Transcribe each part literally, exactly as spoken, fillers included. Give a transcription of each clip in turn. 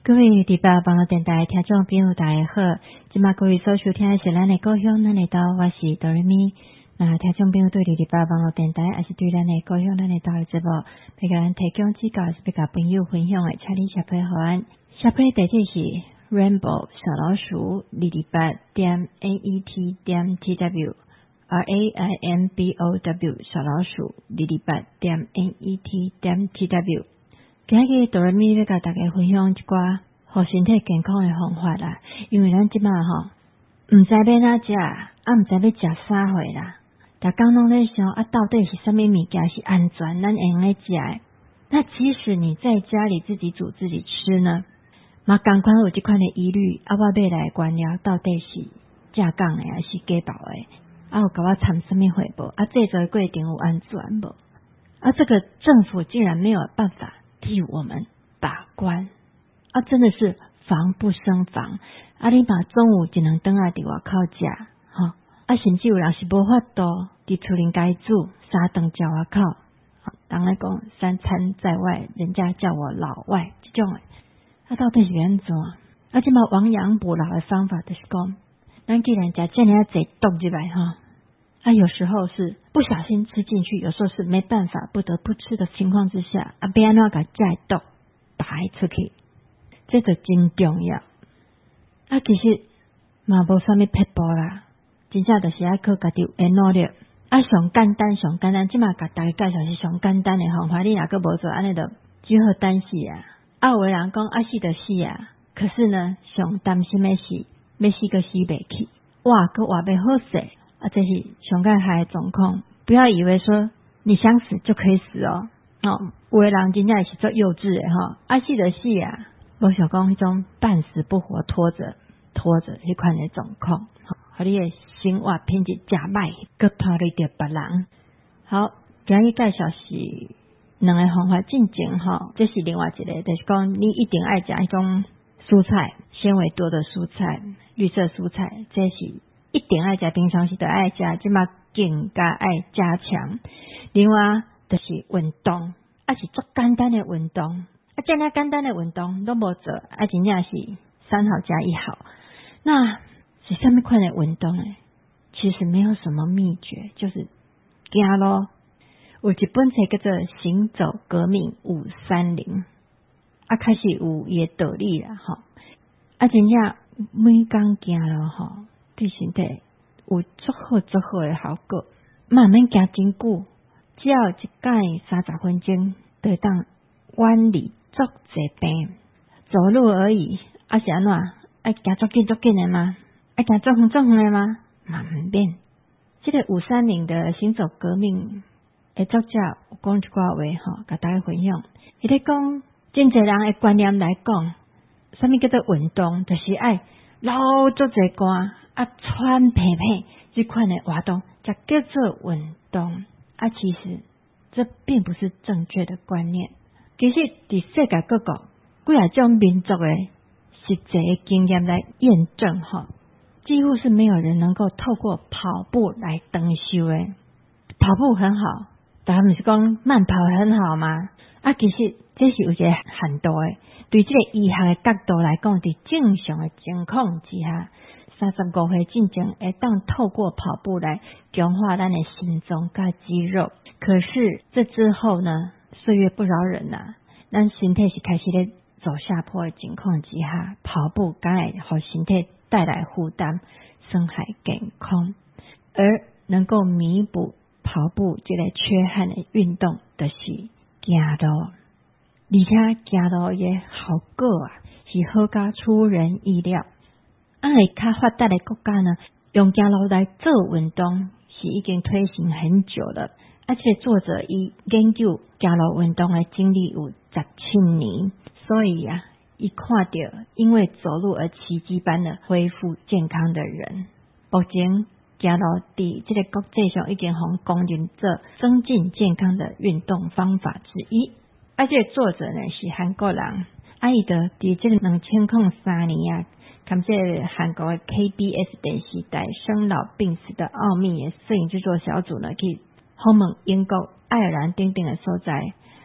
各位第八网络电台听众朋友大家好，今麦各位所收听的是咱的故乡咱的岛，我是哆瑞咪。那听众朋友对第八网络电台还是对咱的故乡咱的岛的节目，要甲咱提供指教是要甲朋友分享的，请你写配互阮，写配地址是 Rainbow 小老鼠二二八点 net 点 tw R A I N B O W 小老鼠二二八点 net 点 tw。今日哆瑞咪要甲大家分享一寡互身体健康的方法啦，因为咱即马吼毋知要哪食，啊毋知要食啥货啦，逐工拢咧想啊，到底是啥物物件是安全，咱会用咧食的？那即使你在家里自己煮自己吃呢，嘛同款有即款的疑虑，啊我买来原料到底是正港的还是假包的？啊有甲我掺啥物货无？啊制作的过程有安全无？啊这个政府竟然没有办法替我们把关啊，真的是防不胜防啊！你把中午一两顿啊伫外口食，吼啊，甚至有人是无法度伫厝里家煮三顿食外口，人咧讲三餐在外，人家叫我老外，这种诶，啊到底是安怎？啊，即嘛亡羊补牢的方法就是讲，咱既然食这么侪毒入来哈。啊，有时候是不小心吃进去，有时候是没办法不得不吃的情况之下，啊，要安怎甲这毒排出去，这就真重要。啊，其实嘛无啥物撇步啦，真正就是爱靠家己的努力。啊，上简单上简单，即马甲大家介绍是上简单的方法，你若个无做安尼就只好等死啊。啊，有的人讲啊死就死啊，可是呢，上担心的是要死个死袂去，哇，个活袂好势。啊，这是上盖害的状况，不要以为说你想死就可以死哦。哦，有的人真正是做幼稚的哈，啊死就死啊，我想讲迄种半死不活拖着拖着迄款的状况，好，和你的生活品质加歹，佮拖累着别人。好，今日介绍是两个方法进前哈，这是另外一个，就是讲你一定爱食迄种蔬菜，纤维多的蔬菜，绿色蔬菜，这是。一定爱食，平常时都爱食，即马更加爱加强。另外就是运动，啊是足简单的运动，啊这样简单的运动都无做，啊真正是三好加一好。那是什么款的运动呢？其实没有什么秘诀，就是行咯。有一本册叫做《行走革命五三零》，啊开始有伊的道理啦，吼，啊真正每工行咯，吼。对身体有足好足好的效果，慢慢行真久，只要一摆三十分钟，就会当远离足侪病。走路而已，啊是安怎？爱行足紧足紧的吗？爱行足远足远的吗？嘛唔免。这个五三零的行走革命的作者有讲一寡话吼，甲大家分享。伊咧讲，真侪人的观念来讲，什么叫做运动？就是爱流足侪汗。啊，喘屁屁这款的活动才叫做运动啊！其实这并不是正确的观念。其实伫世界各国几啊种民族的实际的经验来验证哈，几乎是没有人能够透过跑步来长寿的。跑步很好，但不是讲慢跑很好吗？啊，其实这是有一个限度的。对这个医学的角度来讲，伫正常的情况之下。三十五岁进前会当透过跑步来强化咱的心脏跟肌肉，可是这之后呢，岁月不饶人呐、啊，咱身体是开始咧走下坡的情况之下，跑步敢会互身体带来负担，伤害健康，而能够弥补跑步这个缺憾的运动，就是行路，而且行路的效果啊，是好到出人意料。啊，较发达的国家呢，用走路来做运动是已经推行很久了，而且作者伊研究走路运动的经历有十七年，所以啊，伊看到因为走路而奇迹般的恢复健康的人，目前走路伫这个国际上已经互公认做增进健康的运动方法之一。而且作者呢是韩国人，啊伊的伫这个两千零三年啊。看这韩国的 K B S 电视台生老病死的奥秘的摄影制作小组呢，去访问英国、爱尔兰等等的所在，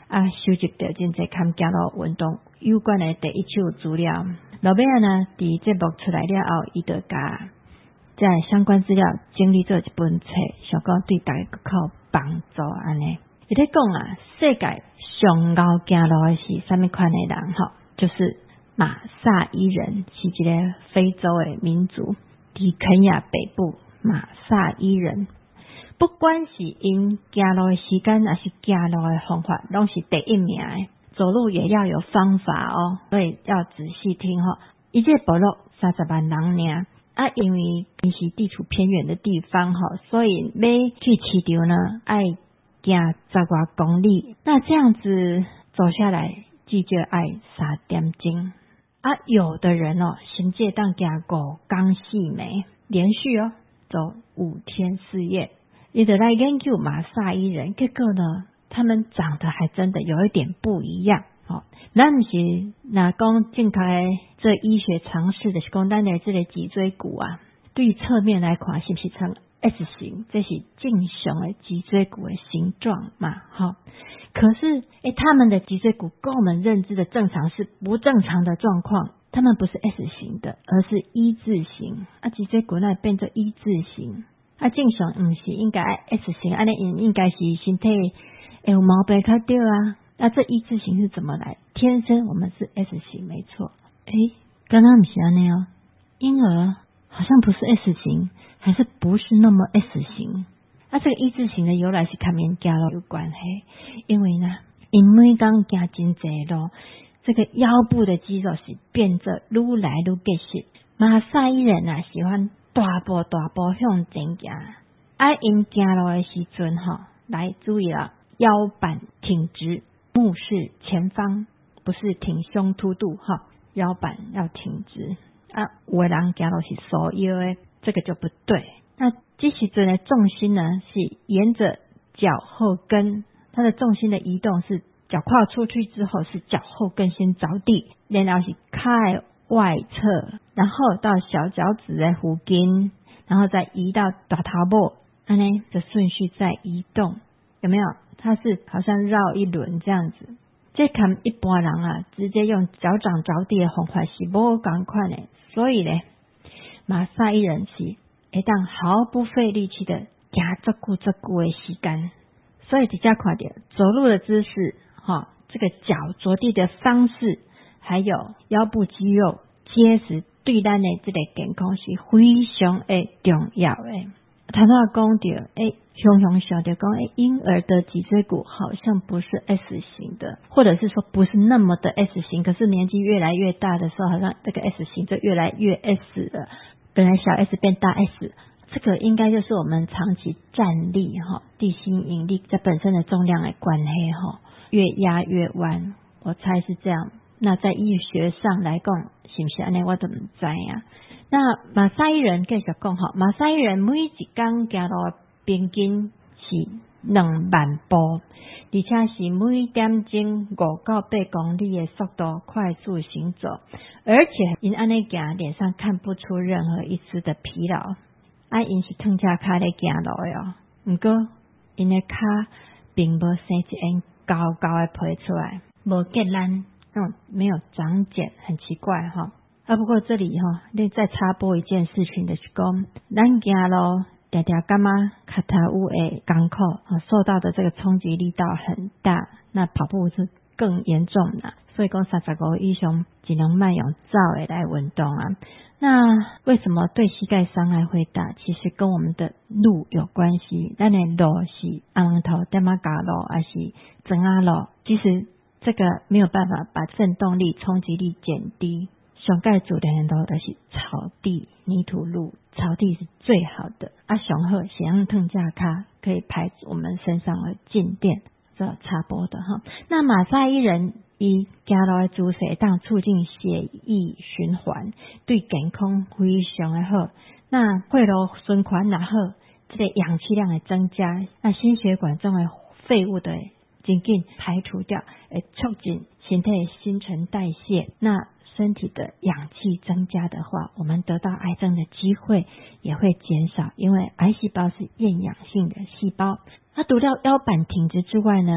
啊，收集到真侪坎加路运动有关的第一手资料。后尾啊呢，伫节目出来了后，伊就甲在相关资料整理做一本册，想讲对大家较有帮助安尼。伊咧讲啊，世界上高行路的是啥物款的人吼？就是马萨伊人，是一个非洲的民族，伫肯亚北部马萨伊人。不管是因行路的时间，还是行路的方法，拢是第一名的。走路也要有方法哦，所以要仔细听吼。伊这部落三十万人尔，啊，因为因是地处偏远的地方吼，所以要去市场呢，爱行十外公里。那这样子走下来，至少爱三点钟。啊，有的人哦，行这当行五天四暝，连续哦走五天四夜。你得来研究马萨伊人，结果呢，他们长得还真的有一点不一样。哦，咱不是那讲正确的这医学常识的是讲，咱的这个脊椎骨啊，对侧面来看是不是呈 S 型？这是正常的脊椎骨的形状嘛？好、哦，可是诶，他们的脊椎骨跟我们认知的正常是不正常的状况，他们不是 S 型的，而是一字形啊，脊椎骨那变成一字形。啊，正常唔是应该 S 型，安尼应该是身体诶有毛病较对啊。那这一字形是怎么来？天生我们是 S 型，没错。诶，刚刚不是安尼哦，婴儿好像不是 S 型，还是不是那么 S 型？那、啊、这个一字形的由来是跟面行路有关系，因为呢，因每天行真侪路，这个腰部的肌肉是变得愈来愈结实。马萨伊人啊，喜欢大步大步向前行，啊，因行路的时阵吼，来注意了，腰板挺直，目视前方，不是挺胸凸肚哈，腰板要挺直啊。有的人行路是缩腰的，这个就不对。那这时阵的重心呢，是沿着脚后跟，它的重心的移动是脚跨出去之后，是脚后跟先着地，然后是开外侧，然后到小脚趾的附近，然后再移到大头部，安尼的顺序再移动，有没有？它是好像绕一轮这样子。这看一般人啊，直接用脚掌着地的方法是无同款的，所以呢，马萨伊人是会当毫不费力气的行足久足久的时间。所以大家看到走路的姿势，哈，这个脚着地的方式，还有腰部肌肉结实，对咱的这个健康是非常的重要的。他都要讲到，诶，熊熊想到讲，诶，婴儿的脊椎骨好像不是 S 型的，或者是说不是那么的 S 型，可是年纪越来越大的时候，好像这个 S 型就越来越 S 了，本来小 S 变大 S， 这个应该就是我们长期站立哈，地心引力这本身的重量的关系哈，越压越弯，我猜是这样。那在医学上来讲，是不是安尼我都不知啊。那马萨伊人继续讲吼，马萨伊人每一天行路平均是两万步，而且是每点钟五到八公里的速度快速行走，而且因安尼行，脸上看不出任何一丝的疲劳。啊，因是躺脚脚咧行路的哦，不过因的脚并无生一根高高的皮出来，无结烂，那种没有长茧，很奇怪哈。啊，不过这里哈，你再插播一件事情就是讲，咱行路常常感觉脚头有的艰苦，受到的这个冲击力道很大，那跑步是更严重啦。所以讲三十五以上只能慢用走的来运动啊。那为什么对膝盖伤害会大？其实跟我们的路有关系。咱的路是红头点马嘎路还是整啊路？其实这个没有办法把振动力、冲击力减低。上盖主的路都是草地、泥土路，草地是最好的。啊，上好是用腾架卡可以排我们身上的静电，这插播的哈。那马萨伊人以行路的姿势当促进血液循环，对健康非常的好。那血路循环然后这个氧气量的增加，那心血管中的废物的紧紧排除掉，会促进身体的新陈代谢。那身体的氧气增加的话，我们得到癌症的机会也会减少，因为癌细胞是厌氧性的细胞。它除了腰板挺直之外呢，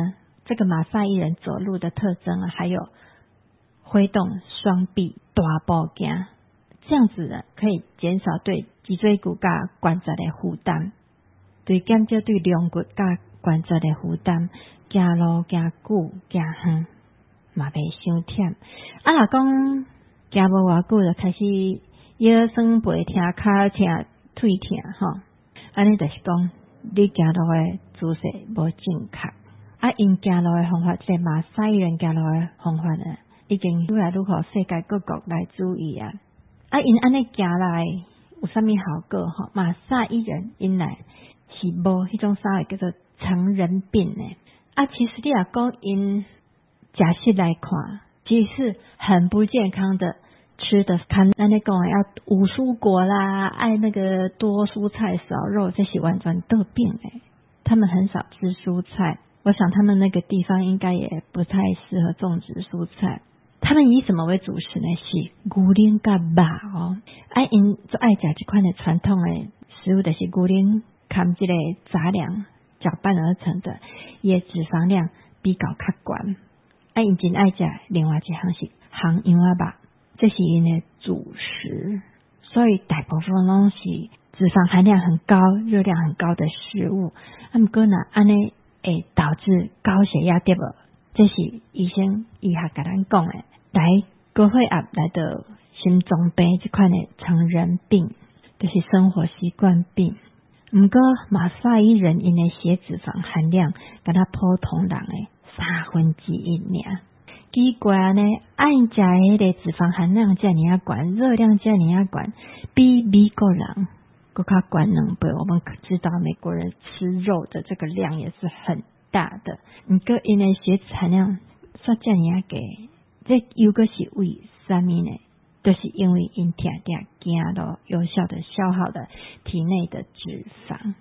这个马赛伊人走路的特征啊，还有挥动双臂大步行，这样子呢可以减少对脊椎骨甲关节的负担，对减少对龙骨甲关节的负担，行路行久行远嘛袂伤忝。啊，若讲行无偌久就开始腰酸背痛、骹痛、腿痛吼，安尼就是讲你行路的姿势无正确。啊，因行路的方法，即个马赛伊人行路的方法呢，已经愈来愈互世界各国来注意啊。啊，因安尼行来有啥物效果吼？马赛伊人因来是无迄种啥叫做成人病呢？啊，其实你若讲因食食来看，其实是很不健康的。吃的看咱咧讲要五蔬果啦，爱那个多蔬菜少肉，这些完全得病诶。他们很少吃蔬菜，我想他们那个地方应该也不太适合种植蔬菜。他们以什么为主食呢？是牛奶甲肉哦。啊，因最爱食这款的传统的食物，就是牛奶含这个杂粮搅拌而成的，伊的脂肪量比较较悬。啊，因真爱食另外一项是红羊仔肉。这是因的主食，所以大部分拢是脂肪含量很高、热量很高的食物。啊，不过呢，安尼会导致高血压对无？这是医生医学甲咱讲的，来高血压来到心脏病这款的成人病，就是生活习惯病。不过马赛伊人因的血脂肪含量跟他普通人的三分之一尔。奇怪呢，按食迄个脂肪含量遮尔啊悬，热量遮尔啊悬，比美国人更较悬两倍。我们知道美国人吃肉的这个量也是很大的，不过因为血脂含量煞遮尔啊低，这又个是为啥物呢？就是因为因定定行路，有效的消耗了体内的脂肪。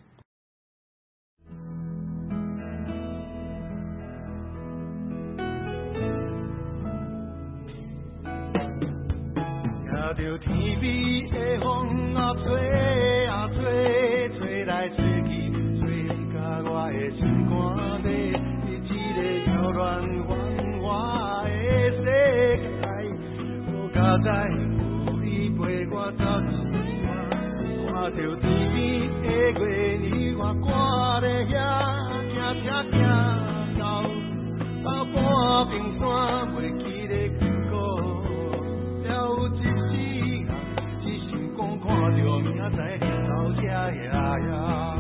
听着天边的风啊吹啊吹，吹来吹去，吹甲我的心肝底，是一个遥远繁华的世界。我家在有你陪我走一晚，看着天边的月儿，我赶在遐，行行行到到半屏山，袂记得经过了一世人，只想讲看着明仔日头呀呀呀。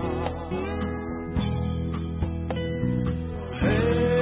嘿。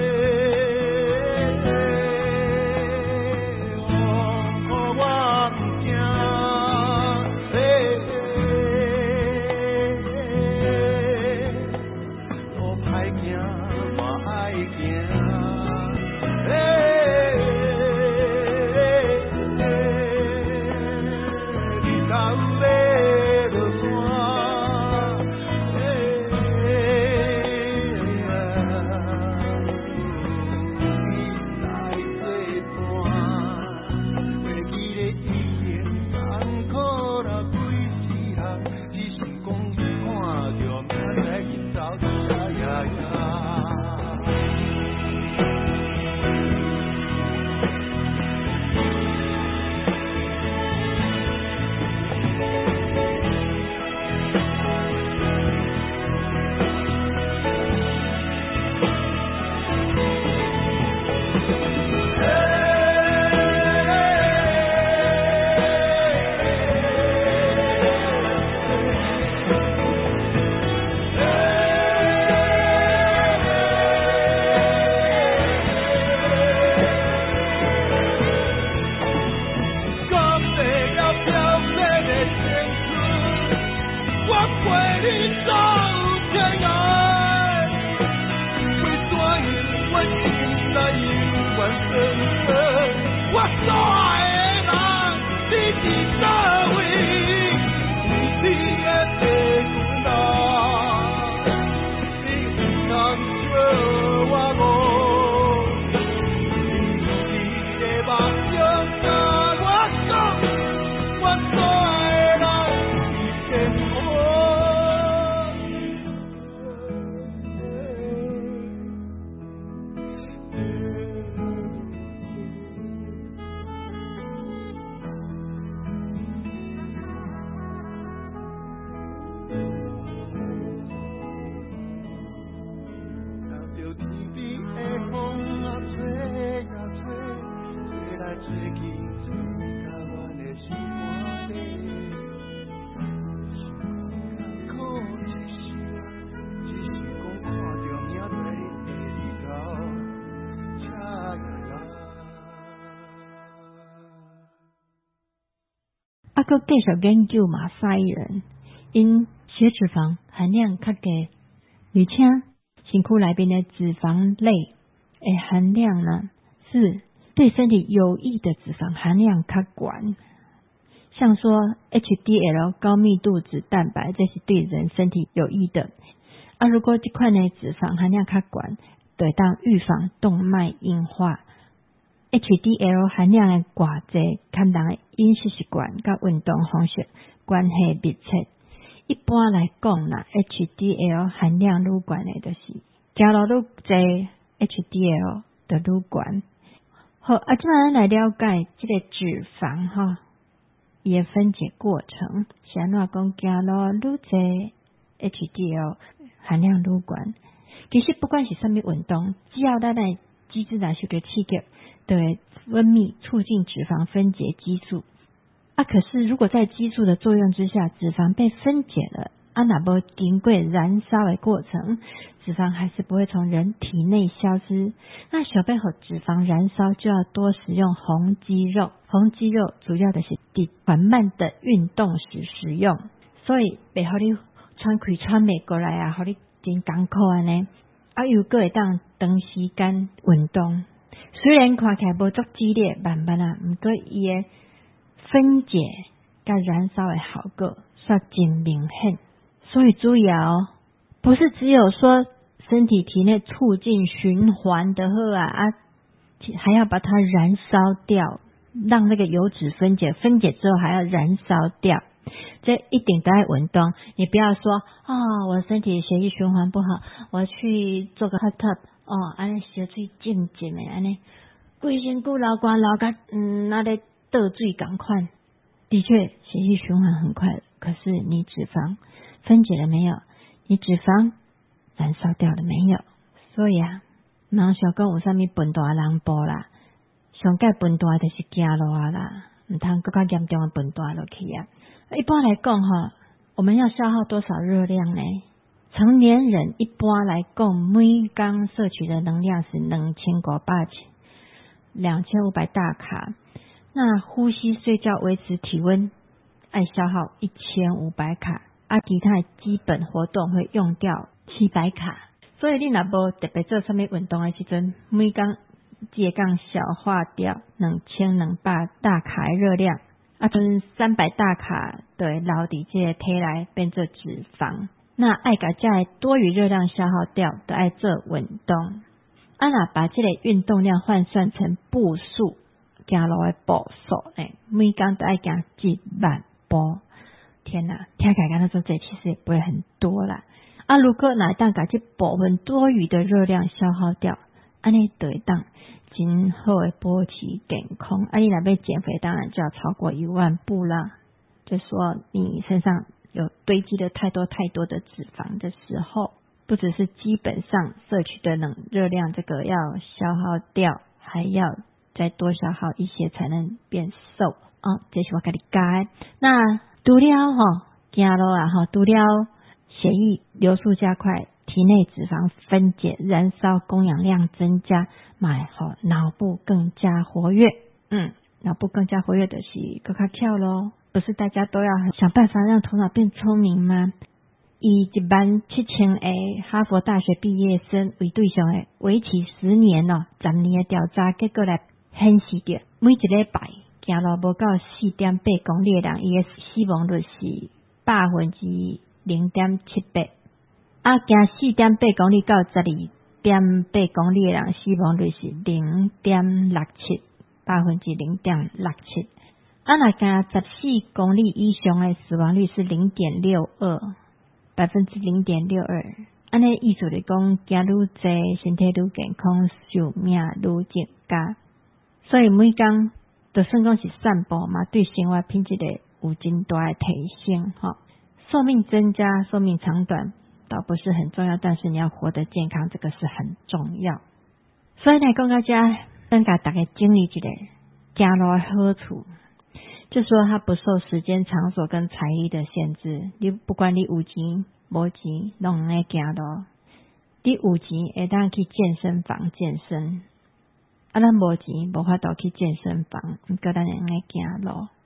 佫继续研究马赛人，因血脂肪含量较低，而且身躯内面的脂肪类的含量呢，是对身体有益的脂肪含量较悬。像说 H D L 高密度脂蛋白，这是对人身体有益的。啊，如果这款的脂肪含量较悬，就会当预防动脉硬化。H D L 含量的偌济，跟人的饮食习惯甲运动方式关系密切。一般来讲啦 ，H D L 含量愈悬的，就是食了愈济 H D L 就愈悬。好，啊，即摆咱来了解这个脂肪哈。伊的分解过程是安怎讲？行路愈济 H D L 含量愈悬。其实不管是什么运动，只要咱的机制若受到刺激，就会分泌促进脂肪分解激素。啊，可是如果在激素的作用之下，脂肪被分解了，啊，若无经过燃烧的过程，脂肪还是不会从人体内消失。那想要让脂肪燃烧，就要多食用红肌肉。红肌肉主要的是伫缓慢的运动时食用，所以袂互你喘气喘袂过来啊，互你真艰苦安尼。啊，又个会当长时间运动，虽然看起来无足激烈，慢慢啊，毋过伊的分解甲燃烧的效果煞真明显。所以注意哦，不是只有说身体体内促进循环的好啊，啊，还要把它燃烧掉，让那个油脂分解，分解之后还要燃烧掉。这一定都要运动，你不要说哦，我身体血液循环不好，我去做个 hot tub 哦，安尼小水浸浸的安尼，规身躯流汗流甲嗯那咧倒水同款。的确血液循环很快，可是你脂肪分解了没有？你脂肪燃烧掉了没有？所以啊，人想讲有啥物笨大人步啦，上界笨大就是走路啊啦，唔通更加严重的笨大落去啊。一般来讲哈，我们要消耗多少热量呢？成年人一般来讲，每天摄取的能量是两千五百两千五百大卡。那呼吸、睡觉、维持体温，爱消耗一千五百卡。啊，其他基本活动会用掉七百卡。所以你若无特别做什么运动的时阵，每天只会讲消化掉两千两百大卡的热量。啊，剩三百大卡对留伫这个体内变做脂肪。那爱甲这个多余热量消耗掉，就爱做运动。啊，若把这个运动量换算成步数，走路的步数，诶，每天都爱行一万步。天哪，听起来跟他说这其实也不会很多啦。啊，如果哪当把这部分多余的热量消耗掉，安尼就会当真好的保持健康。啊，你若要减肥，当然就要超过一万步啦。就说你身上有堆积了太多太多的脂肪的时候，不只是基本上摄取的能热量这个要消耗掉，还要再多消耗一些才能变瘦啊。这是我跟你讲。那除了哈走路啊哈，除了血液流速加快，体内脂肪分解、燃烧、供氧量增加，买好脑部更加活跃。嗯，脑部更加活跃的是更加巧咯。不是大家都要想办法让头脑变聪明吗？以一万七千个哈佛大学毕业生为对象的，为期十年哦，十年的调查结果来显示着，每一礼拜走路无到四点八公里的人，伊的死亡率是百分之零点七八。啊，行四点八公里到十二点八公里的人，死亡率是零点六七，百分之零点六七。啊，若行十四公里以上的死亡率是零点六二，百分之零点六二。安尼意思是讲，行愈济，身体愈健康，寿命愈增加。所以每天就算讲是散步嘛，对生活品质的有真大的提升哈。寿命增加，寿命长短倒不是很重要，但是你要活得健康，这个是很重要。所以来讲大家，等下大家经历一下走路的好处。就说它不受时间、场所跟财力的限制，你不管你有钱无钱，拢会走路。你有钱会当去健身房健身，啊，咱无钱无法度去健身房，毋过咱会走路。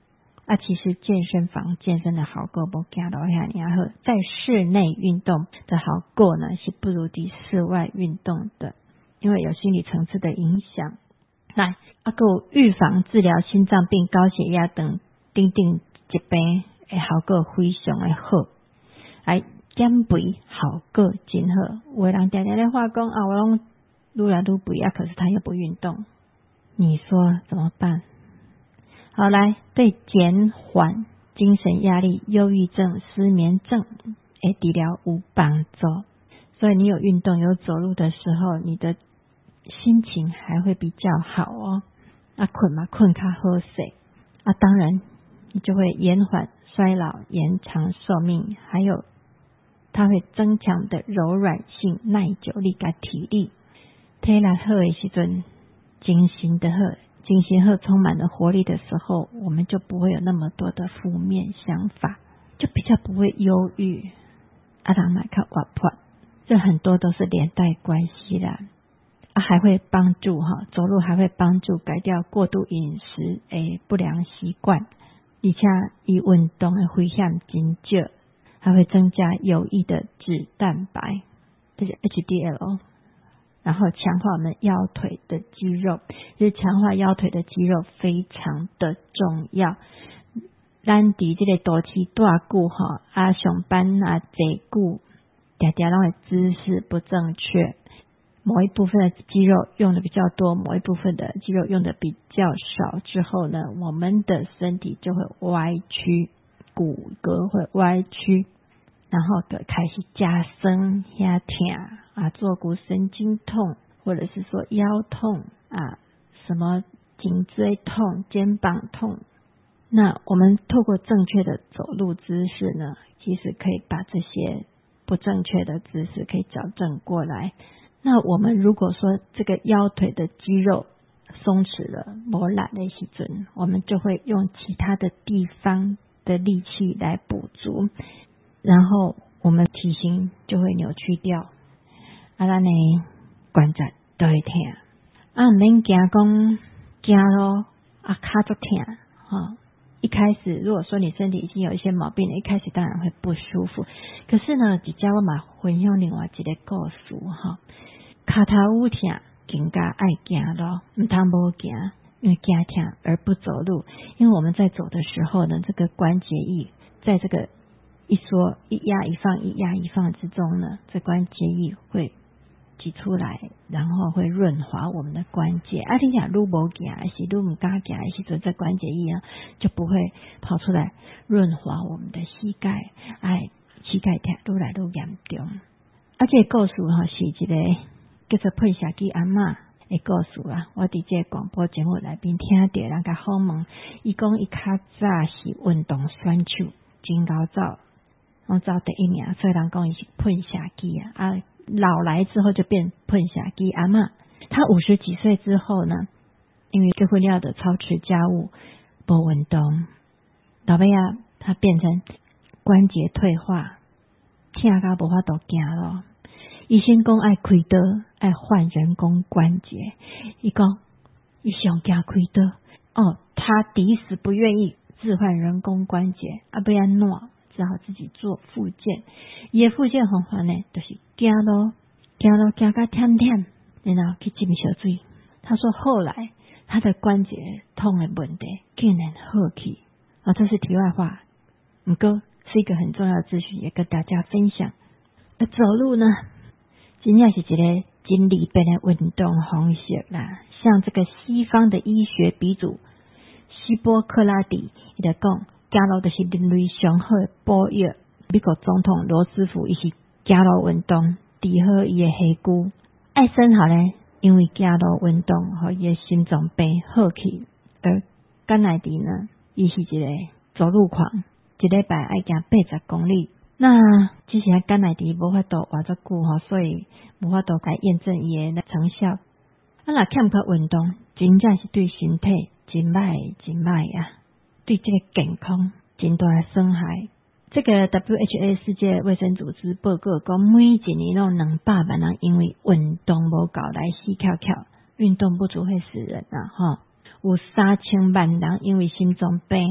啊，其实健身房健身的好过不行到遐尔好，在室内运动的好过呢，是不如伫室外运动的，因为有心理层次的影响。来，啊，还有预防治疗心脏病、高血压等等等疾病会好过非常的好。来，减肥好过真好，有的人常常在话讲啊，我拢愈来愈肥啊，可是他又不运动，你说怎么办？好，来，对减缓精神压力、忧郁症、失眠症诶治疗有帮助。所以你有运动有走路的时候，你的心情还会比较好哦。啊，困嘛困较好势啊，当然你就会延缓衰老、延长寿命，还有它会增强的柔软性、耐久力跟体力。体力好的时阵，精神的好。精神和充满了活力的时候，我们就不会有那么多的负面想法，就比较不会忧郁。啊，人来看活泼，这很多都是连带关系啦。啊，还会帮助哈，走路还会帮助改掉过度饮食诶不良习惯，而且以运动的危险真少，还会增加有益的脂蛋白，这是 H D L。然后强化我们腰腿的肌肉，就是强化腰腿的肌肉非常的重要。咱伫这个大起大久哈啊上班啊坐久，常常拢会姿势不正确，某一部分的肌肉用的比较多，某一部分的肌肉用的比较少之后呢，我们的身体就会歪曲，骨骼会歪曲，然后就开始加深遐痛啊，坐骨神经痛，或者是说腰痛啊，什么颈椎痛、肩膀痛。那我们透过正确的走路姿势呢，其实可以把这些不正确的姿势可以矫正过来。那我们如果说这个腰腿的肌肉松弛了、磨懒的时阵，我们就会用其他的地方的力气来补足，然后我们体型就会扭曲掉。啊，咱的关节都会痛，啊，唔免惊讲走路啊脚足痛哈。一开始如果说你身体已经有一些毛病了，一开始当然会不舒服。可是呢，只叫我嘛分享另外一个故事哈，脚头有痛更加爱行路，唔通无行，因为惊痛而不走路。因为我们在走的时候呢，这个关节液在这个一缩一压一放一压一放之中呢，这关节液会挤出来，然后会润滑我们的关节。啊，你若愈无行还是愈唔敢行的时阵，这关节液啊就不会跑出来润滑我们的膝盖，哎，膝盖痛愈来愈严重。啊，这个故事哈是一个叫做佩霞基阿嬷的故事啊，我伫这个广播节目内边听到人家访问，伊讲伊较早是运动选手，真高走，我走第一名，所以人讲伊是佩霞基啊。啊，老来之后就变佩霞基阿嬷。他五十几岁之后呢，因为结婚了的操持家务，无运动，老尾啊，他变成关节退化，痛到无法度行咯。医生讲爱开刀，爱换人工关节。伊讲伊想惊开刀，哦，他抵死不愿意置换人工关节，啊，不然怎？只好自己做复健。伊的复健方法呢，就是走路，走路走到忝忝，然后去浸小水。他说后来他的关节痛的问题竟然好起。哦，这是题外话，不过是一个很重要的资讯，也跟大家分享。而走路呢，真正是一个真利便的运动方式啦。像这个西方的医学鼻祖希波克拉底，伊就讲。走路就是人类上好的补药。美国总统罗斯福伊是走路运动治好伊的下肢。艾森豪呢，因为走路运动，互伊的心脏病好起。而甘乃迪呢，伊是一个走路狂，一礼拜爱行八十公里。那之前甘乃迪无法度活遮久吼，所以无法度来验证伊的成效。啊，若欠缺运动，真正是对身体真歹真歹啊！对这个健康真大的损害。这个 W H O 世界卫生组织报告讲，每一年有两百万人因为运动无够来死翘翘，运动不足会死人啊！哈，有三千万人因为心脏病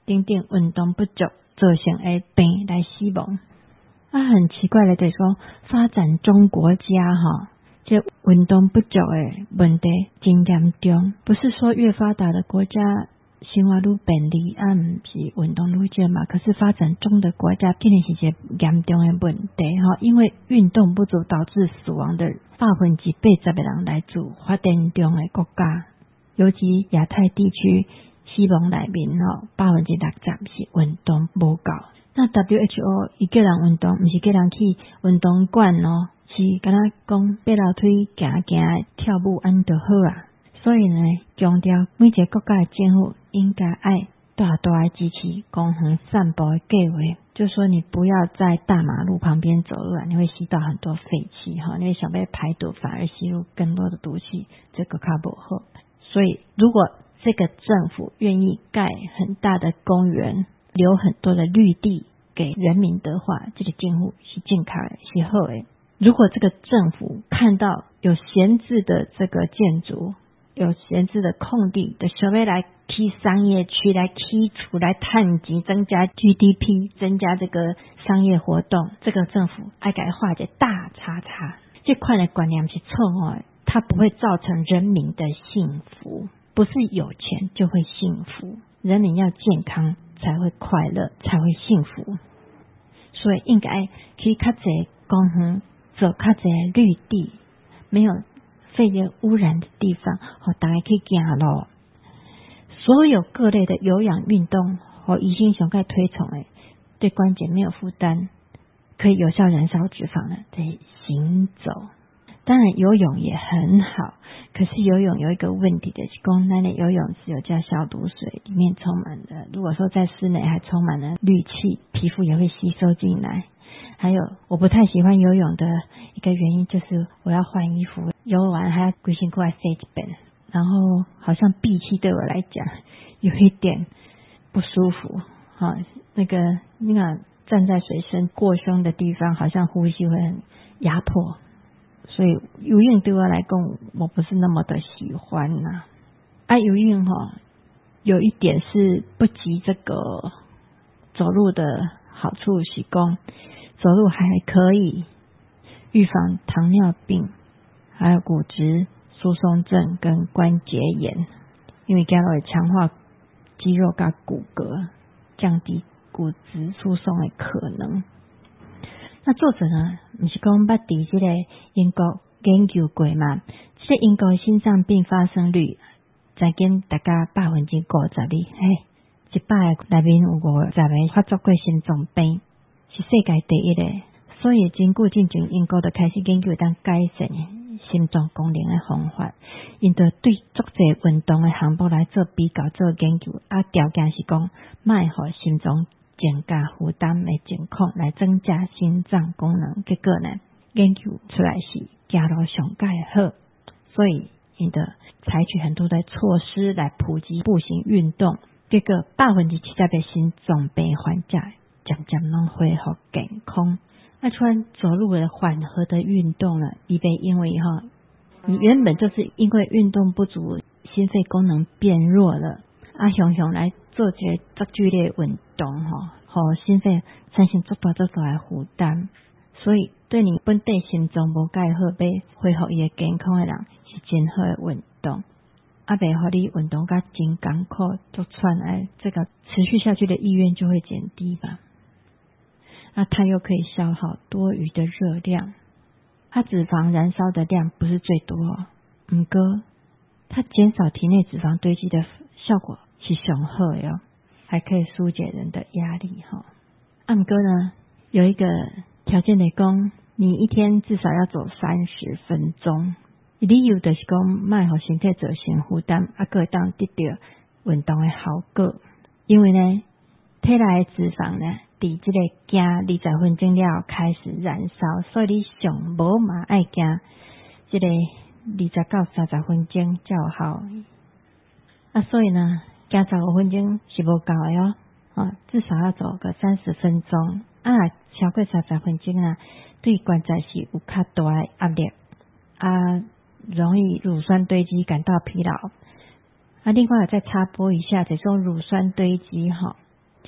等等运动不足造成的病来死亡。啊，很奇怪的就是说，发展中国家哈，这运动不足的问题真严重。不是说越发达的国家生活愈便利，啊，唔是运动愈少嘛？可是发展中的国家竟然是一个严重的问题哈，因为运动不足导致死亡的百分之八十的人来自发展中的国家，尤其亚太地区死亡内面吼，百分之六十是运动无够。那 W H O 伊叫人运动，唔是叫人去运动馆哦，是敢若讲爬楼梯、行行、跳舞安就好啊。所以呢，强调每一个国家的政府应该爱大大的支持公园散步的计划，就说你不要在大马路旁边走路啊，你会吸到很多废气哈，你会想被排毒，反而吸入更多的毒气，这个较不好。所以如果这个政府愿意盖很大的公园，留很多的绿地给人民的话，这个政府是健康的，是好的。如果这个政府看到有闲置的这个建筑，有闲置的空地的时候来起商业区，来起厝，来探钱，增加 G D P， 增加这个商业活动，这个政府爱给画一个大叉叉。这块的观念是错哦，它不会造成人民的幸福，不是有钱就会幸福，人民要健康才会快乐，才会幸福。所以应该去较侪公园，做较侪绿地，没有肺炎污染的地方，和大家可以行路。所有各类的有氧运动和医生上盖推崇的，对关节没有负担，可以有效燃烧脂肪的，得行走。当然游泳也很好，可是游泳有一个问题的是，公那的游泳只有加消毒水，里面充满了，如果说在室内还充满了氯气，皮肤也会吸收进来。还有我不太喜欢游泳的一个原因就是我要换衣服，游完还要规身过来洗一遍，然后好像闭气对我来讲有一点不舒服哈，那个那个站在水深过胸的地方，好像呼吸会很压迫，所以游泳对我来讲我不是那么的喜欢呐、啊。啊，游泳哈有一点是不及这个走路的好处是讲，走路还可以预防糖尿病，还有骨质疏松症跟关节炎，因为它会强化肌肉跟骨骼，降低骨质疏松的可能。那作者呢，不是讲捌伫这个英国研究过嘛？这个英国心脏病发生率再跟大家百分之五十二，嘿，一百个内面有五十个发作过心脏病，是世界第一的。所以经过进前，英国就开始研究当改善心脏功能的方法，因就对足侪运动的项目来做比较做研究，啊，条件是讲卖互心脏增加负担的情况来增加心脏功能。结果呢，研究出来是走路上介好，所以因就采取很多的措施来普及步行运动。结果百分之七十的心脏病患者渐渐能恢复健康。那突然走路的缓和的运动了，以被因为哈，你原本就是因为运动不足，心肺功能变弱了，啊，常常来做这个足剧烈运动哈，和心肺产生足大足大的负担，所以对你本地心脏无介好，要恢复伊的健康的人是真好的运动。啊，袂互你运动甲真艰苦，就窜来这个持续下去的意愿就会减低吧。那它又可以消耗多余的热量，它脂肪燃烧的量不是最多哦，不过它减少体内脂肪堆积的效果是上好的哦，还可以疏解人的压力哈。啊，不过呢，有一个条件来讲，你一天至少要走三十分钟，理由就是讲，卖互身体造成负担，啊，个当得到运动的效果。因为呢，体内的脂肪呢，伫这个行二十分钟了开始燃烧，所以你上无嘛爱行这个二十到三十分钟才有效。啊，所以呢，行十五分钟是无够的哦，啊，至少要走个三十分钟。啊，超过三十分钟啊，对关节是有较大的压力，啊，容易乳酸堆积，感到疲劳。啊，另外再插播一下，这种乳酸堆积哈，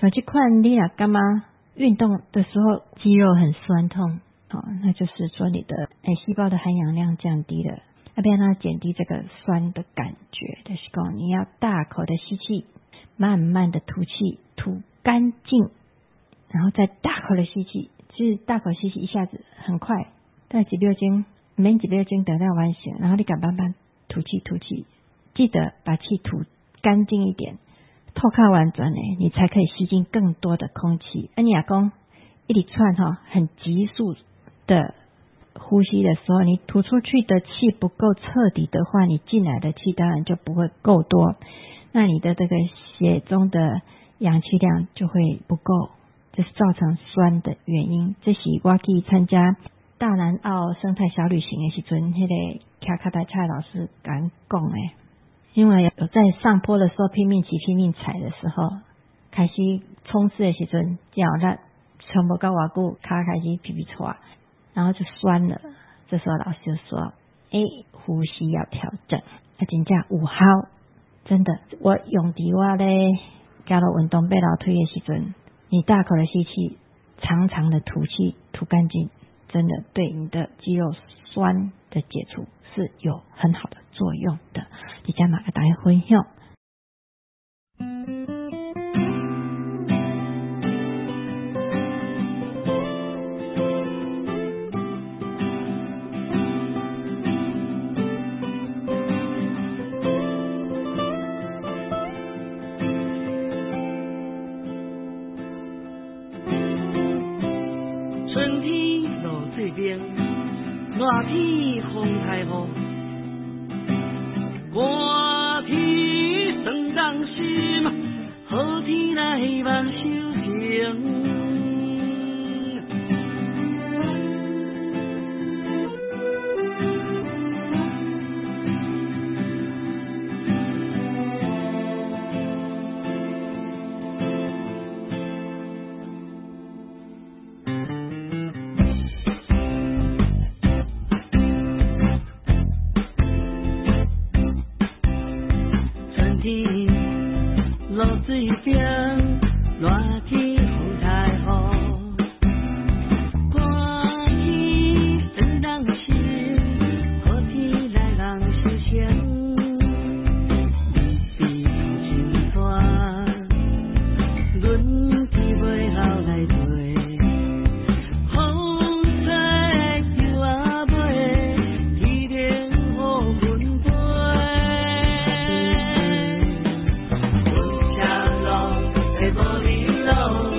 像这款你若干嘛运动的时候肌肉很酸痛，哦，那就是说你的诶细胞的含氧量降低了。要不要让它减低这个酸的感觉？就是讲你要大口的吸气，慢慢的吐气，吐干净，然后再大口的吸气。其实大口吸气一下子很快，大概几秒钟，免几秒钟得到完成，然后你敢慢慢吐气吐气，记得把气吐干净一点，透靠完转呢，你才可以吸进更多的空气。啊，你阿公一里串哈，很急速的呼吸的时候，你吐出去的气不够彻底的话，你进来的气当然就不会够多，那你的这个血中的氧气量就会不够，这是造成酸的原因。这是我去参加大南澳生态小旅行的时阵，那个卡卡台蔡老师敢讲的，因为有在上坡的时候拼命骑拼命踩的时候，开始冲刺的时阵，脚那全部到外久，卡开始皮皮搓，然后就酸了。这时候老师就说：“哎，呼吸要调整。”啊，真正有效，真的。我用伫我咧加入运动背劳推的时阵，你大口的吸气，长长的吐气，吐干净，真的对你的肌肉酸的解除是有很好的作用的。即将马跟大家分享。 春天落水冰，热天风太雨，寒天霜人心，好天来希望修行。落水冰，热天风太雨，寒天霜人心，好天来人修行。比头前山，阮天袂后来做，风吹摇啊尾，天灵予阮飞。无你路，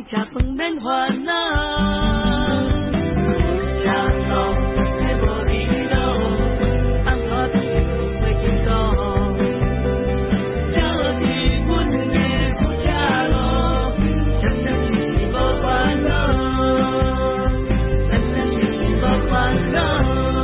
讲吃饭免烦恼，吃素会无味道，红花煮袂筋道，这是阮的副车路，常常是无烦恼，常常是无烦恼。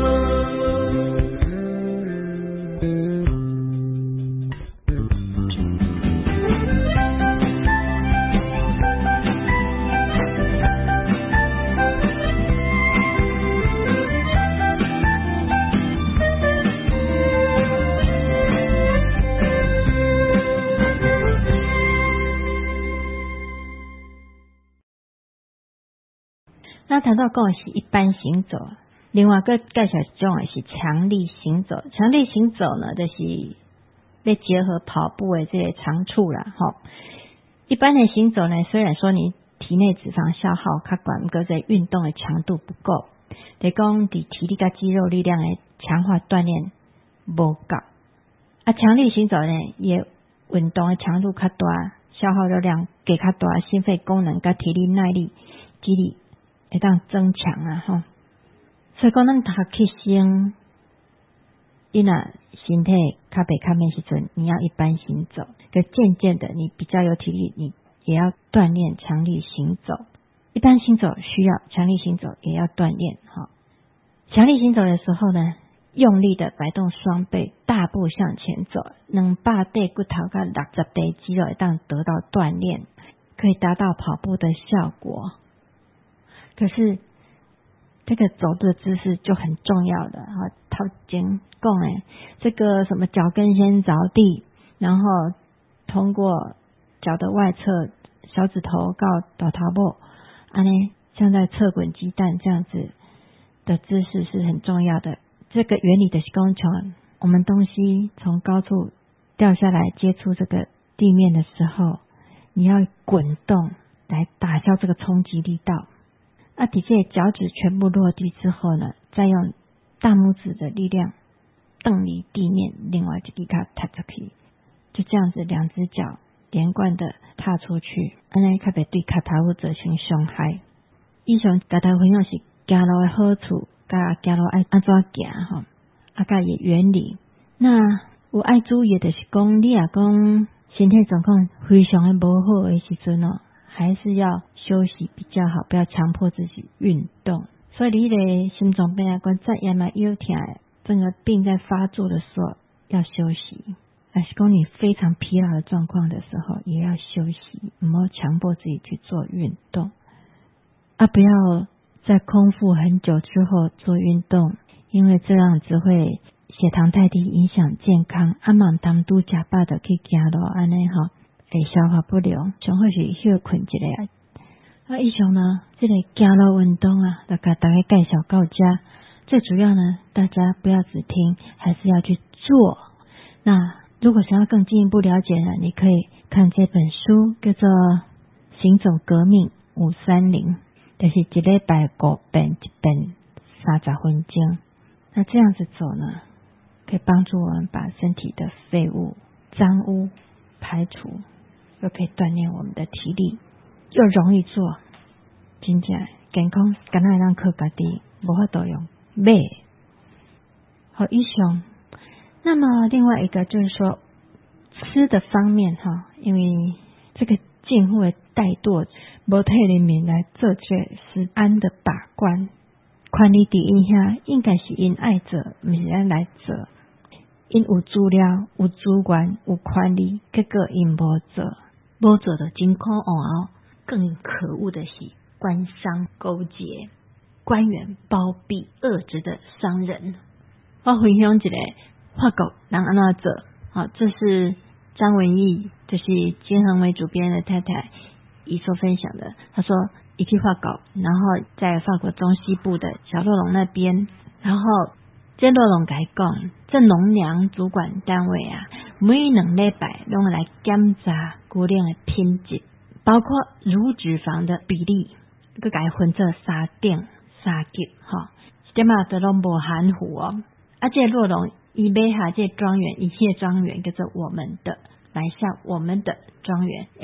那谈到讲的是一般行走，另外个介绍一种的是强力行走。强力行走呢，就是要结合跑步的这个长处啦，吼。一般的行走呢，虽然说你体内脂肪消耗较悬，不过在运动的强度不够，得讲伫体力甲肌肉力量的强化锻炼无够。啊，强力行走呢，也运动的强度较大，消耗热量加较大，心肺功能甲体力耐力、肌力会当增强啊，吼。所以讲，咱读起身，你若身体较袂较慢时阵，你要一般行走。可渐渐的，你比较有体力，你也要锻炼强力行走。一般行走需要，强力行走也要锻炼。哈，强力行走的时候呢，用力的摆动双背，大步向前走，两百对骨头跟六十对肌肉会当得到锻炼，可以达到跑步的效果。可是这个走路的姿势就很重要了哈，头前讲诶，这个什么脚跟先着地，然后通过脚的外侧小指头到大头部，安尼像在侧滚鸡蛋这样子的姿势是很重要的。这个原理的是讲，我们东西从高处掉下来接触这个地面的时候，你要滚动来打消这个冲击力道。啊，底下脚趾全部落地之后呢，再用大拇指的力量蹬离地面，另外一只脚踏出去，就这样子两只脚连贯的踏出去，安尼较袂对脚头造成伤害。以上甲大家分享是行路的好处，甲行路爱安怎行吼，啊甲伊原理。那有爱注意的就是讲，你若讲身体状况非常的无好的时阵哦，还是要休息比较好，不要强迫自己运动。所以你的心脏病啊、关节炎啊、腰痛，整个病在发作的时候要休息。还是讲你非常疲劳的状况的时候，也要休息，不要强迫自己去做运动。啊，不要在空腹很久之后做运动，因为这样子会血糖太低，影响健康。啊，忙当拄食饱就去行路，安尼吼会消化不良，上好是休困一下。啊，以上呢，这个行路运动啊，来给大家介绍到这。最主要呢，大家不要只听，还是要去做。那如果想要更进一步了解呢，你可以看这本书，叫做《行走革命五三零》，就是一礼拜五遍一遍三十分钟。那这样子走呢，可以帮助我们把身体的废物、脏污排除，又可以锻炼我们的体力，又容易做，真正健康敢若让靠家己，无法度用买。好，以上。那么另外一个就是说吃的方面哈，因为这个近乎的怠惰，无替人民来做这食安的把关，管理第一下应该是因爱做，不是咱来做。因有资料、有资源、有管理，结果因无做，无做的真可恶哦。更可恶的是官商勾结，官员包庇恶质的商人。我分享一个法国人安怎做，好，这是张文义，就是金恒伟主编的太太，伊所分享的。他说，一去法国，然后在法国中西部的小洛龙那边，然后这洛龙改讲，这农粮主管单位啊，每两礼拜拢来检查牛粮的品质，包括乳脂肪的比例，佮改分做三等三级，哈，这嘛都拢无含糊哦。啊，这洛龙伊买下这庄园，一切庄园叫做我们的，买下我们的庄园，诶，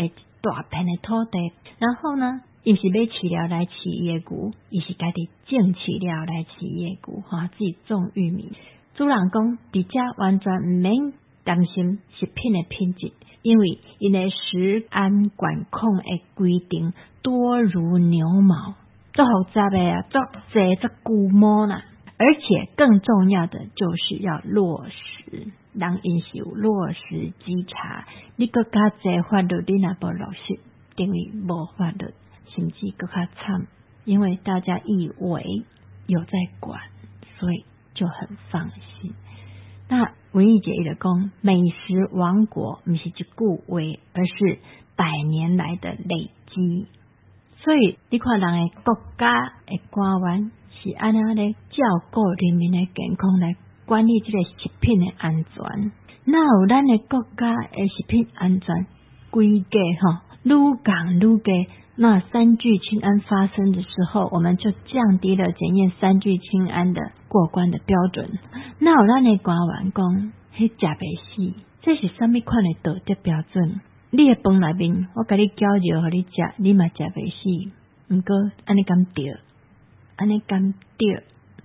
大片的土地，然后呢，伊是要饲料来饲伊的牛，伊是家己种饲料来饲伊的牛，哈，自己种玉米。主人讲，伫遮完全毋免担心食品的品质，因为因的食安管控的规定多如牛毛，足复杂的啊，足济足规模啦。而且更重要的就是要落实，人因是有落实稽查，你搁较济法律你若无落实，等于无法律，甚至搁较惨，因为大家以为有在管，所以就很放心。那文艺姐伊就讲，美食王国不是一句话，而是百年来的累积。所以你看人的国家的官员是安怎咧照顾人民的健康，来管理这个食品的安全。哪有咱的国家的食品安全规格哈，愈讲愈低。那三聚氰胺发生的时候，我们就降低了检验三聚氰胺的过关的标准。哪有咱的官员讲，迄食袂死，这是什么款的道德标准？你的饭内面，我甲你搅热，互你食，你嘛食袂死。毋过安尼敢对？安尼敢对？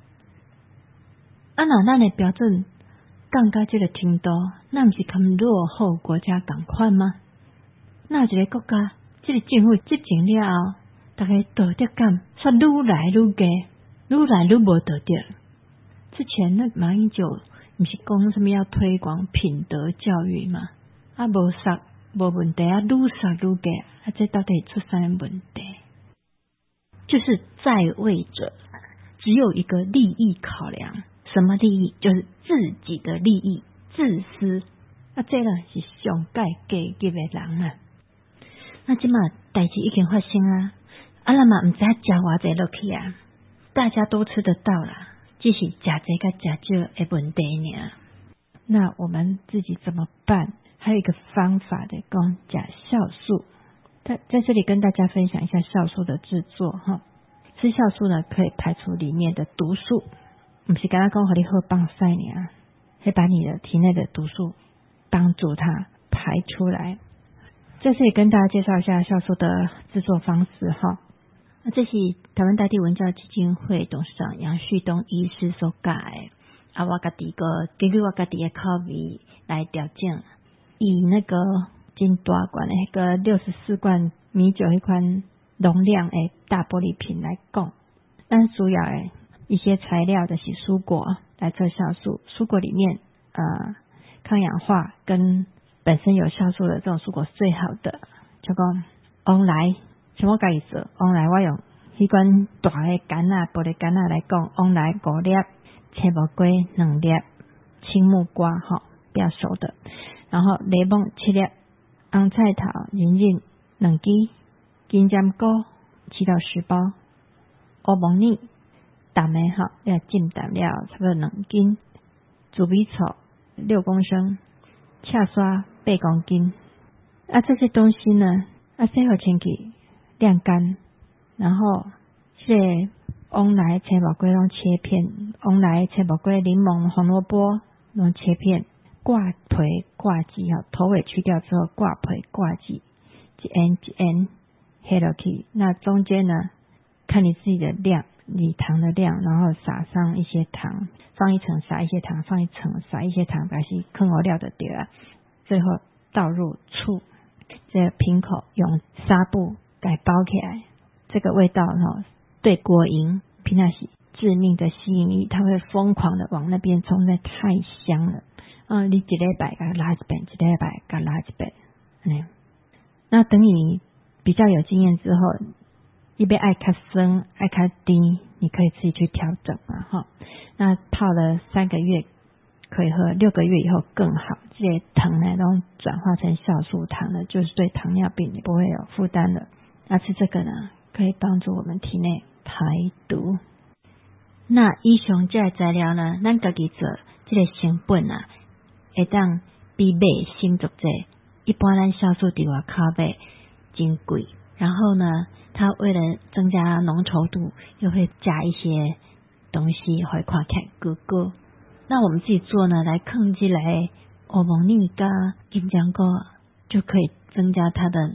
啊，那咱的标准降到这个程度，那毋是跟落后国家同款吗？那一个国家？这个政府执政了后，大家道德感却愈来愈低，愈来愈无道德。之前那马英九不是讲什么要推广品德教育吗？啊，无杀无问题啊，愈杀愈低啊，这到底出啥问题？就是在位者只有一个利益考量，什么利益？就是自己的利益，自私。啊，这个是上界阶级的人啊。那即马代志已经发生啊，啊那嘛唔知加偌济落去啊，大家都吃得到啦，只是食济甲食少的问题尔。那我们自己怎么办？还有一个方法的，讲假酵素。在在这里跟大家分享一下酵素的制作哈。吃酵素呢，可以排除里面的毒素，不是刚刚讲和你喝棒晒你啊，会把你的体内的毒素帮助它排出来。这次也跟大家介绍一下酵素的制作方式哈。那这是台湾大地文教基金会董事长杨旭东医师所教的，啊，我家己个根据我家己的口味来调整，以那个真大罐的那个六十四罐米酒一款容量的大玻璃瓶来讲，咱主要的一些材料的是蔬果来做酵素，蔬果里面呃抗氧化跟本身有酵素的这种蔬果是最好的，就讲往来，像我家己做，往来我用迄款大的柑仔玻璃柑仔来讲，往来五粒，青木瓜两粒，青木瓜哈不要熟的，然后柠檬七粒，红菜头仁仁两支，金针菇七到十包，乌蒙泥淡的哈要浸淡了差不多两斤，猪皮草六公升，恰刷八公斤。啊，这些东西呢，啊，洗好清气晾干，然后这个往来青木瓜拢切片，往来青木瓜、柠檬、红萝卜拢切片，挂皮挂剂哈，头尾去掉之后挂皮挂剂，一end一end黑落去。那中间呢，看你自己的量，你糖的量，然后撒上一些糖，放一层撒一些糖，放一层撒一些糖，把是坑我料的对啊。最后倒入醋，这个瓶口用纱布给包起来，这个味道哈，对果蝇平常是致命的吸引力，它会疯狂的往那边冲，那太香了。嗯，你一礼拜给它拉一遍，一礼拜给它拉一遍。嗯，那等你比较有经验之后，一杯爱较深爱较低，你可以自己去调整嘛哈。那泡了三个月可以喝，六个月以后更好，这些糖呢都转化成酵素糖了，就是对糖尿病也不会有负担了。那吃这个呢，可以帮助我们体内排毒。那以上这些材料呢，咱自己做这个成本啊，会当比买新竹这一般咱酵素伫外口买真贵。然后呢，它为了增加浓稠度，又会加一些东西，会看起来咕咕。那我们自己做呢，来控制来欧蒙利加金针菇，就可以增加它的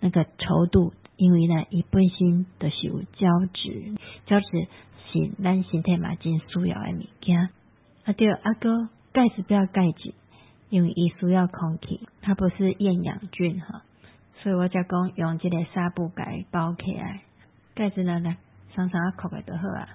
那个稠度，因为呢，伊本身就是有胶质，胶质是咱身体嘛真需要的物件。啊对，啊个盖子不要盖紧，因为伊需要空气，它不是厌氧菌哈，所以我才讲用这个纱布盖包起来，盖子呢来常常扣个就好啊。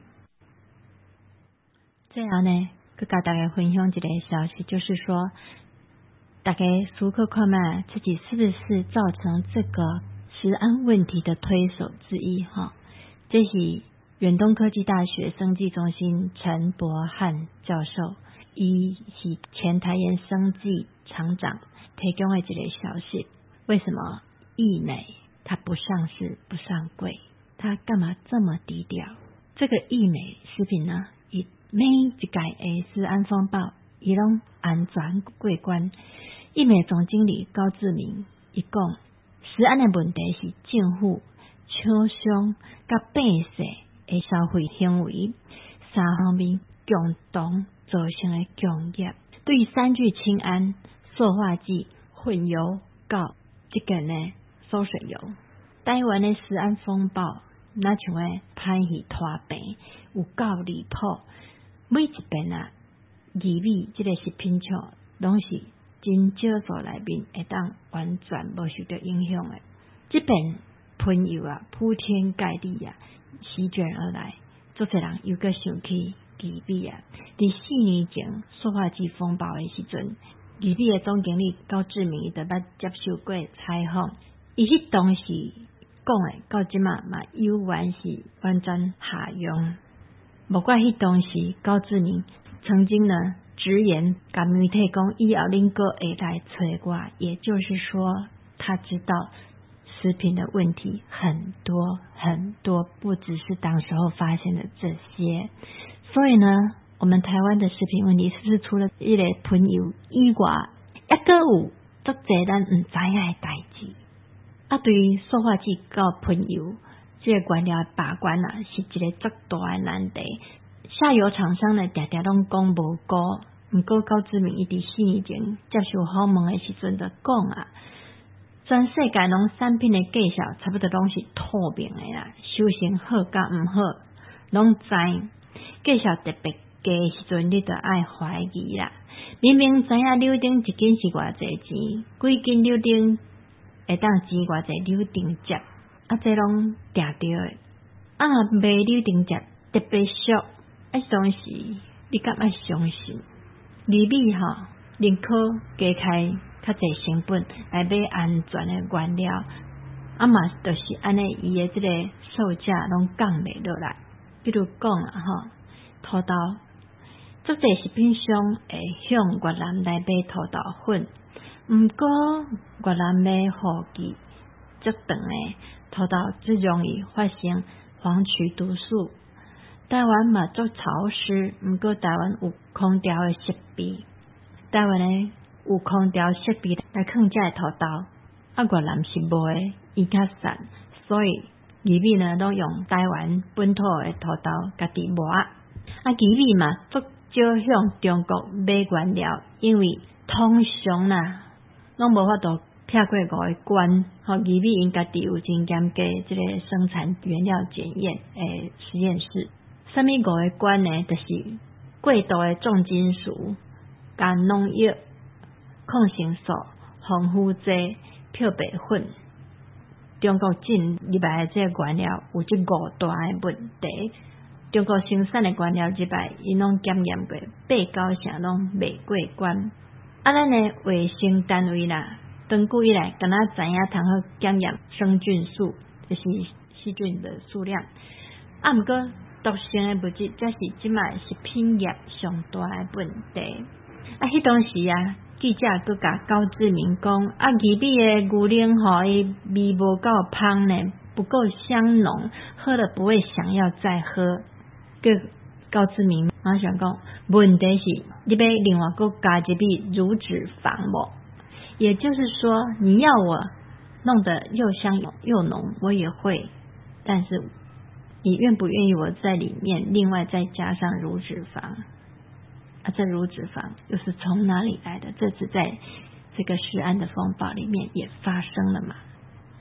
最后呢，佮甲大家分享一个消息，就是说，大家思考看嘛，自己是不是造成这个食安问题的推手之一哈？这是远东科技大学生技中心陈柏翰教授，伊是前台研生技厂长提供的一个消息。为什么益美它不上市不上柜？它干嘛这么低调？这个益美食品呢，以每一届的食安风暴，伊拢安全过关。益美总经理高志明伊讲，食安的问题是政府、厂商甲百姓的消费行为三方面共同造成的工业，对三聚氰胺、塑化剂混淆到这个呢馊水油。台湾的食安风暴，那像个歹戏拖病，有够离谱。每一遍啊，义美这个食品厂，拢是真少数内面会当完全无受到影响的。这边喷油啊，铺天盖地啊，席卷而来，做侪人又个想起义美啊。伫四年前塑化剂风暴的时阵，义美的总经理高志明伊就捌接受过采访，伊迄当时讲的，到即嘛嘛有完是完全下用。不过迄当时高志明曾经呢直言甲媒体讲，以后恁个会来找我，也就是说他知道食品的问题很多很多，不只是当时候发现的这些。所以呢，我们台湾的食品问题是不是除了一个喷油以外，还个有足侪咱唔知影的代志？啊，对于塑化剂到喷油这个原料把关啊，是一个足大的难题。下游厂商呢，常常拢讲无过，毋过高志明伊伫四年前接受访问的时阵就讲啊，全世界拢产品的介绍差不多拢是透明的啦，修行好甲毋好拢知，介绍特别低的时阵，你就爱怀疑啦。明明知影柳丁一斤是偌济钱，几斤柳丁会当钱偌济柳丁汁，啊，这拢定着的。啊，卖柳丁汁特别俗，啊，当时你敢爱相信？利美吼，宁可加开较济成本来买安全的原料，啊嘛，就是安尼，伊的这个售价拢降袂落来。比如讲啊，吼，土豆，足济食品商会向越南来买土豆粉，毋过越南买货期足长的土豆，最容易发生黄曲毒素。台湾嘛足潮湿，毋过台湾有空调的设备，台湾呢有空调设备来放这的土豆，啊越南是无的，伊较散，所以义美呢都用台湾本土的土豆家己磨。啊义美嘛足少向中国买原料，因为通常啦拢无法度跳过五个关，吼义美因家己有真严格这个生产原料检验诶实验室。什么五个关呢？就是过度的重金属、甲农药、抗生素、防腐剂、漂白粉。中国进入来的这个原料有这五大的问题。中国生产的原料入来，伊拢检验过，八九成拢未过关。啊，咱的卫生单位啦，长久以来，敢若知影通好检验生菌数，就是细菌的数量。啊，毋过毒性的物质，这是即卖食品业上大的问题。啊，迄当时啊，记者佮甲高志明讲，啊，义美的牛奶吼，伊味无够香呢，不够香浓，喝了不会想要再喝。佮高志明马上讲，问题是你要另外佮加一笔乳脂肪无？也就是说，你要我弄得又香又浓，我也会，但是你愿不愿意我在里面另外再加上乳脂肪？啊，这乳脂肪又是从哪里来的？这次在这个食安的风暴里面也发生了嘛。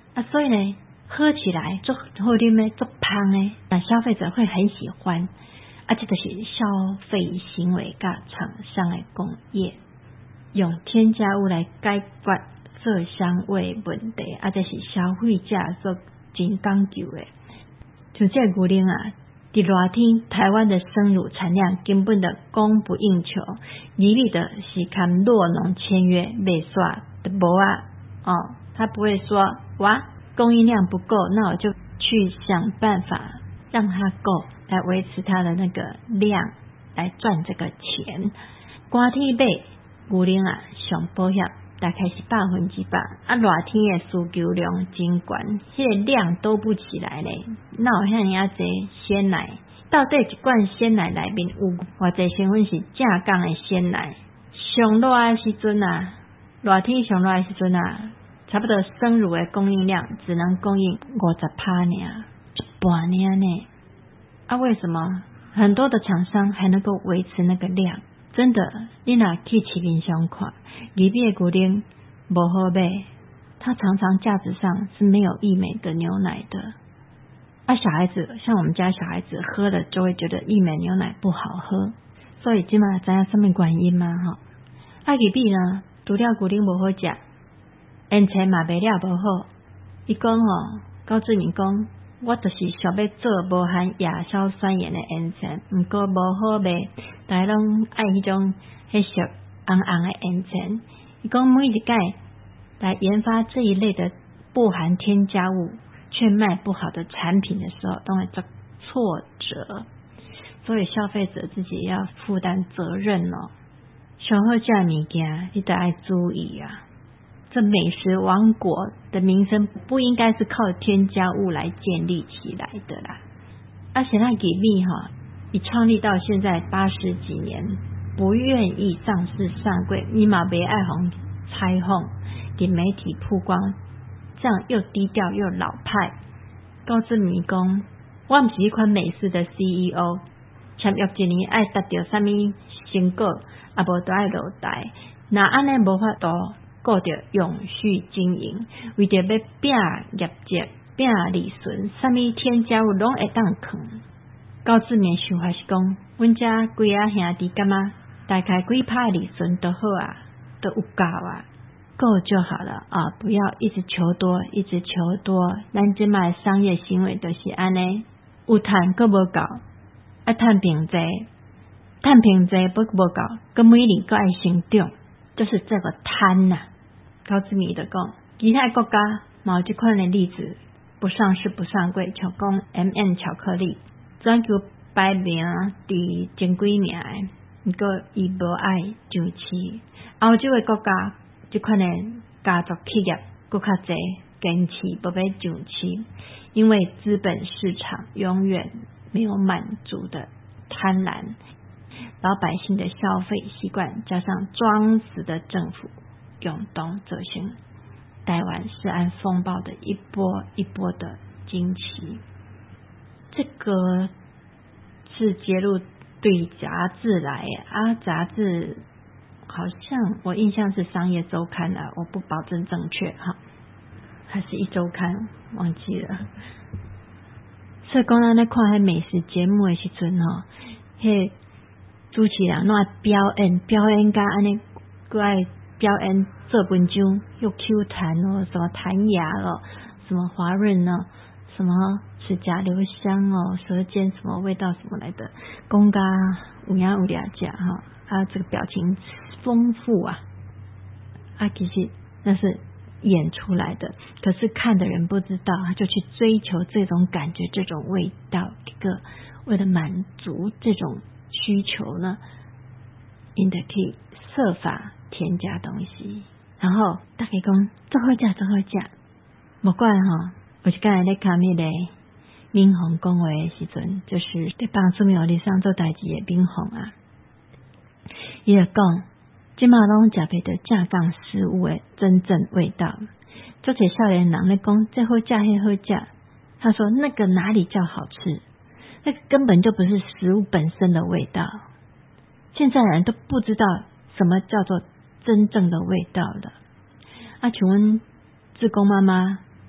啊，所以呢，喝起来做好啉的做香的，那消费者会很喜欢。啊，这就是消费行为甲厂商的工业用添加物来解决色香味问题，啊，这是消费者所真讲究的。就这牛奶啊，伫热天台湾的生乳产量根本的供不应求，一律的是看酪农签约卖煞的无啊，哦，他不会说哇供应量不够，那我就去想办法让它够，来维持它的那个量，来赚这个钱。寒天买牛奶啊，上保险大概是百分之百，啊，热天的需求量真悬，这个量都不起来咧。那有遐尼啊侪鲜奶，到底一罐鲜奶内面有偌侪成分是正港的鲜奶？上热的时阵啊，热天上热的时阵啊，差不多生乳的供应量只能供应五十趴尔，一半尔呢。啊，为什么很多的厂商还能够维持那个量？真的，你若去市面上看，里面的牛奶不好买，它常常价值上是没有益美的牛奶的。啊，小孩子像我们家小孩子喝了就会觉得益美牛奶不好喝，所以今嘛知影什么原因嘛哈？啊，里面呢，除了牛奶不好食，烟尘嘛卖了不好。伊讲吼，高志明讲。我就是想要做无含亚硝酸盐的烟尘，不过无好卖，大家拢爱迄种黑色红红的烟尘。伊讲每一届来研发这一类的不含添加物却卖不好的产品的时候，都会遭挫折，所以消费者自己也要负担责任哦。上好食物件，你得爱注意啊。这美食王国的名声不应该是靠添加物来建立起来的啦。而且那给蜜哈，你创立到现在八十几年，不愿意上市上柜，你嘛别爱红拆红，给媒体曝光，这样又低调又老派。高志明讲，我不是一款美式的 C E O， 签约一年爱达到什么成果，啊无都爱落台，那安尼无法度。顾着永续经营，为着要拼业绩、拼利润，什么添加物拢会当放。高志明想法是讲，阮家几啊兄弟干嘛，大概几趴利润都好啊，都有够啊，够就好了啊！不要一直求多，一直求多。咱即卖商业行为都是安尼，有赚够无够，啊赚平济，赚平济不无够，佮每年佮爱成长。就是这个贪呐、啊，高志明的讲，其他国家冇这款的例子，不上市不上柜，像讲 M and 巧克力，全球排名第前几名，不过伊无爱上市。欧洲的国家，这款的家族企业更较侪坚持不要上市，因为资本市场永远没有满足的贪婪。老百姓的消费习惯，加上装死的政府涌动造成台湾食安风暴的一波一波的惊奇。这个是揭露对杂志来啊，杂志好像我印象是商业周刊啊，我不保证正确哈，还是一周刊忘记了。所以讲咱咧看迄美食节目的时阵吼，迄主持人那表演表演家安尼，过来表演做文章又 Q 弹哦，什么弹牙哦，什么滑润哦，什么齿颊留香哦，舌尖什么味道什么来的，公家有牙有俩甲哈，啊这个表情丰富啊，啊其实那是演出来的，可是看的人不知道，他就去追求这种感觉，这种味道，一个为了满足这种需求呢，因得去设法添加东西，然后大家讲做好食做好食，不管哈，我是刚才在看那个民宏讲话的时阵，就是在帮助苗栗上做代志的民宏啊，伊就讲，即马拢食袂到正港食物的真正味道，做些少年人咧讲这好食迄好食，他说那个哪里叫好吃？那个根本就不是食物本身的味道，现在人都不知道什么叫做真正的味道了。啊，请问志工妈妈，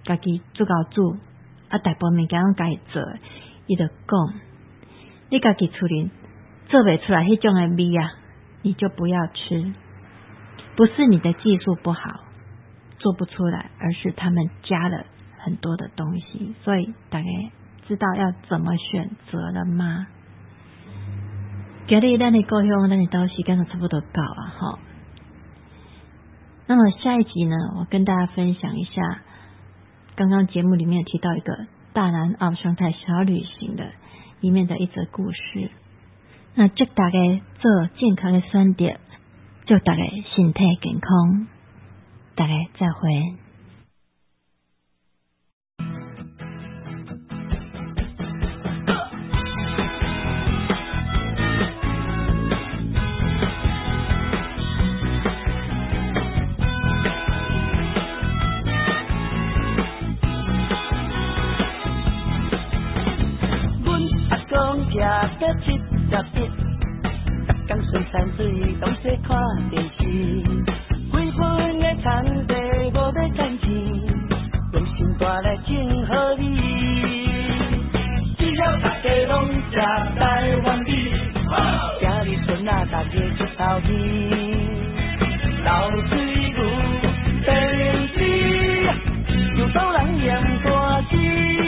家己做够煮，啊，大部分物件拢家己做，伊就讲，你家己厝里做袂出来迄种的味啊，你就不要吃。不是你的技术不好，做不出来，而是他们加了很多的东西。所以大家知道要怎么选择了吗？今日咱的故乡，咱的到时间就差不多到啊，哈。那么下一集呢，我跟大家分享一下，刚刚节目里面提到一个大南澳生态小旅行的里面的一则故事。那祝大家做健康的选择，祝大家身体健康，大家再会。 吃到七十一，逐工顺山水，拢在看电视。几分的田地无要赚钱，用心肝来种好米。只要大家拢吃台湾米，家里孙仔大家出头天。流水牛白丝，有斗人念歌词。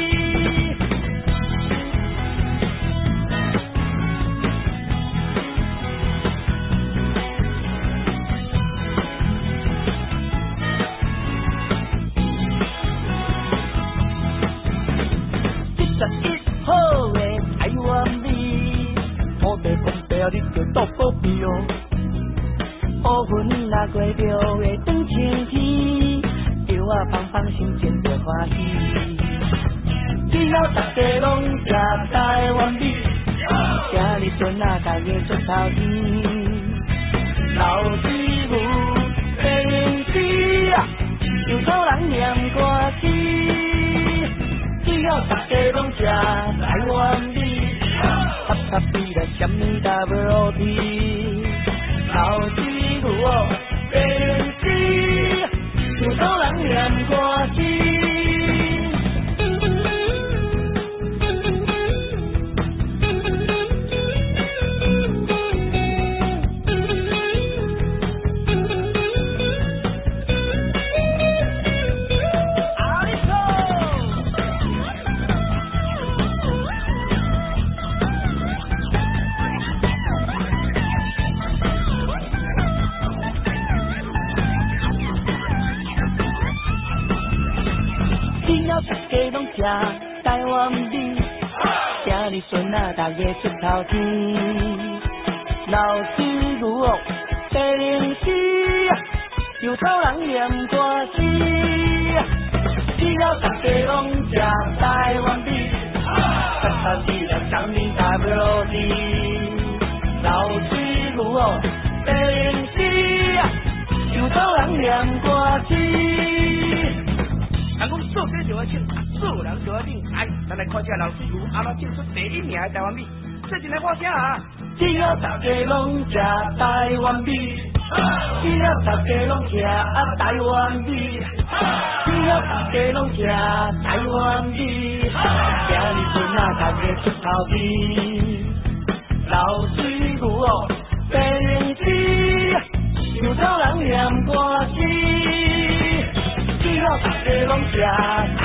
你就多保庇哦，乌云若过着会转晴天，叶啊芳芳心情就欢喜。只要大家拢吃台湾米，家里孙仔家己出头天。老师母白丝啊，有草人念歌词。只要大家拢吃台湾米。塔塔比来什么 W T， 老师傅哦，白丝，有草人念歌词。台湾米，家里孙仔大家出头天。老师傅哦，白灵丝，有草人念歌词。只要大家拢吃台湾米，恰恰是来什么 W T。老师傅哦，白灵丝，有草人念歌词。人讲做这就要请。做人就要顶来，咱来看下老师傅阿妈种出第一名的台湾米，这真来好听啊！只要大家拢吃台湾米，只要大家拢吃啊台湾米，只要大家拢吃台湾米，家里孙仔大家出头天。老师傅哦，白灵丝，有草人念歌词，只要大家拢吃。